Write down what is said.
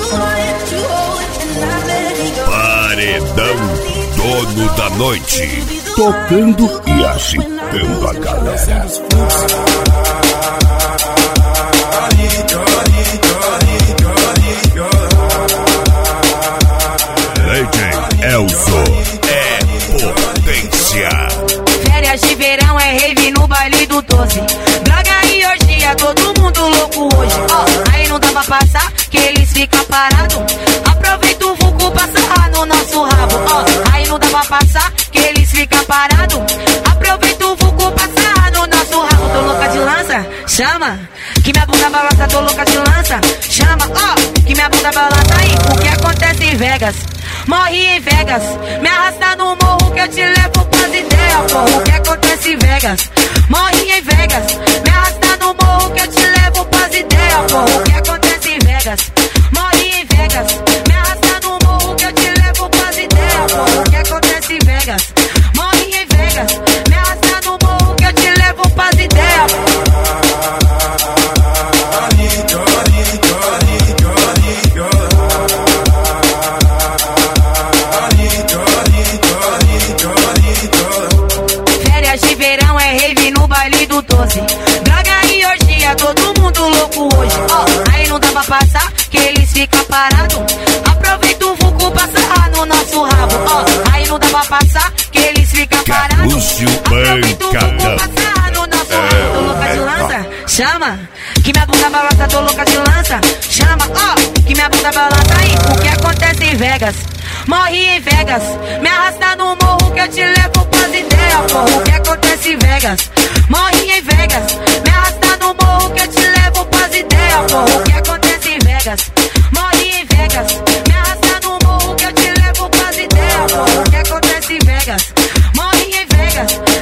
Paredão Dono da Noite, tocando e agitando a galera. DJ Elzo é potência. Férias de verão é rave no baile do 12. Droga e orgia, todo mundo louco hoje. Aí não dá pra passar, que eles ficam parados. Aproveita o vulgo pra sarrar no nosso rabo. Aí não dá pra passar, que eles ficam parados. Aproveita o vulgo pra sarrar no nosso rabo. Tô louca de lança, chama. Que minha bunda balança, tô louca de lança. Chama, que minha bunda balança. Aí, o que acontece em Vegas? Morri em Vegas. Me arrasta no morro que eu te levo pras ideias, pô. O que acontece em Vegas? Morri em Vegas. Me arrasta no morro que eu te levo pras ideias, pô. O que acontece em Vegas? Morri em Vegas. Me arrasta no morro que eu te levo pras ideias, pô. O que acontece em Vegas? Morri em Vegas. Me arrasta no morro que eu te levo pras ideias, pô. Droga e orgia, todo mundo louco hoje. Aí não dá pra passar, que eles ficam parados. Aproveita o vulgo pra sarrar no nosso rabo. Aí não dá pra passar, que eles ficam parados. Aproveita o vulgo pra sarrar no nosso rabo. Tô louca de lança, chama. Que minha bunda balança, tô louca de lança. Chama, que minha bunda balança. Aí, o que acontece em Vegas? Morri em Vegas. Me arrasta no morro que eu te levo pras ideias, pô. O que acontece em Vegas? Morri em Vegas. Me arrasta no morro que eu te levo pras ideias, pô. O que acontece em Vegas? Morri em Vegas. Me arrasta no morro que eu te levo pras ideias, pô. O que acontece em Vegas? Morri em Vegas.